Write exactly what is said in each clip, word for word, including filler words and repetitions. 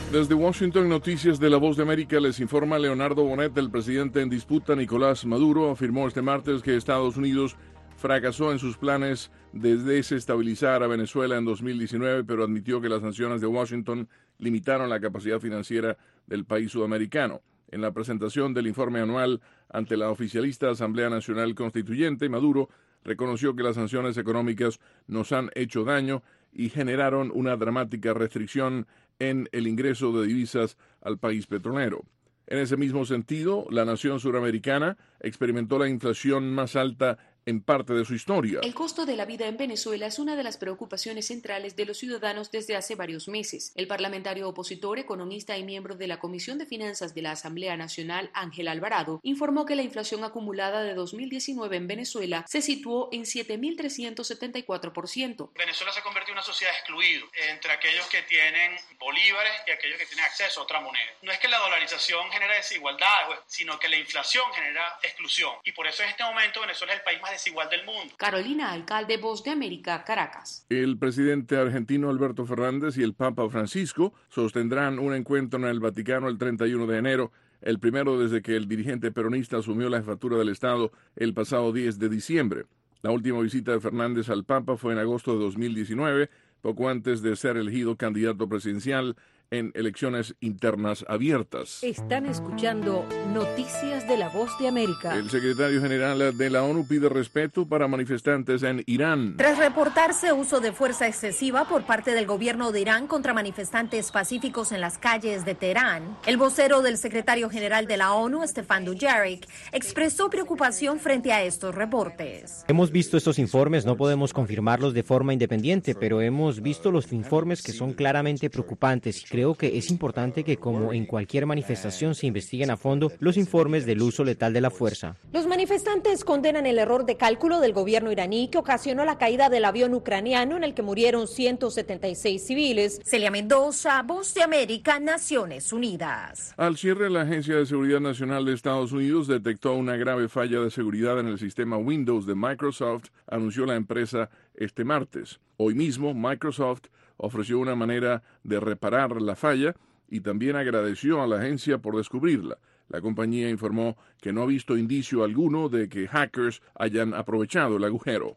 Desde Washington, Noticias de la Voz de América, les informa Leonardo Bonet. El presidente en disputa, Nicolás Maduro, afirmó este martes que Estados Unidos fracasó en sus planes de desestabilizar a Venezuela en dos mil diecinueve, pero admitió que las sanciones de Washington limitaron la capacidad financiera del país sudamericano. En la presentación del informe anual ante la oficialista Asamblea Nacional Constituyente, Maduro reconoció que las sanciones económicas nos han hecho daño y generaron una dramática restricción en el ingreso de divisas al país petrolero. En ese mismo sentido, la nación suramericana experimentó la inflación más alta en parte de su historia. El costo de la vida en Venezuela es una de las preocupaciones centrales de los ciudadanos desde hace varios meses. El parlamentario opositor, economista y miembro de la Comisión de Finanzas de la Asamblea Nacional, Ángel Alvarado, informó que la inflación acumulada de dos mil diecinueve en Venezuela se situó en siete mil trescientos setenta y cuatro por ciento. Venezuela se ha convertido en una sociedad excluida entre aquellos que tienen bolívares y aquellos que tienen acceso a otra moneda. No es que la dolarización genera desigualdad, sino que la inflación genera exclusión. Y por eso en este momento Venezuela es el país más desigual del mundo. Carolina Alcalde, Voz de América, Caracas. El presidente argentino Alberto Fernández y el Papa Francisco sostendrán un encuentro en el Vaticano el treinta y uno de enero, el primero desde que el dirigente peronista asumió la jefatura del Estado el pasado diez de diciembre. La última visita de Fernández al Papa fue en agosto de dos mil diecinueve, poco antes de ser elegido candidato presidencial en elecciones internas abiertas. Están escuchando Noticias de la Voz de América. El secretario general de la ONU pide respeto para manifestantes en Irán. Tras reportarse uso de fuerza excesiva por parte del gobierno de Irán contra manifestantes pacíficos en las calles de Teherán, el vocero del secretario general de la ONU, Stefan Dujarric, expresó preocupación frente a estos reportes. Hemos visto estos informes, no podemos confirmarlos de forma independiente, pero hemos visto los informes que son claramente preocupantes y creo que es importante que, como en cualquier manifestación, se investiguen a fondo los informes del uso letal de la fuerza. Los manifestantes condenan el error de cálculo del gobierno iraní que ocasionó la caída del avión ucraniano en el que murieron ciento setenta y seis civiles. Celia Mendoza, Voz de América, Naciones Unidas. Al cierre, la Agencia de Seguridad Nacional de Estados Unidos detectó una grave falla de seguridad en el sistema Windows de Microsoft, anunció la empresa este martes. Hoy mismo, Microsoft ofreció una manera de reparar la falla y también agradeció a la agencia por descubrirla. La compañía informó que no ha visto indicio alguno de que hackers hayan aprovechado el agujero.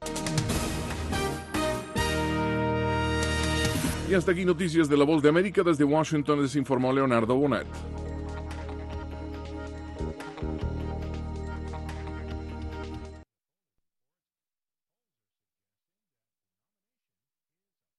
Y hasta aquí Noticias de la Voz de América. Desde Washington les informó Leonardo Bonet.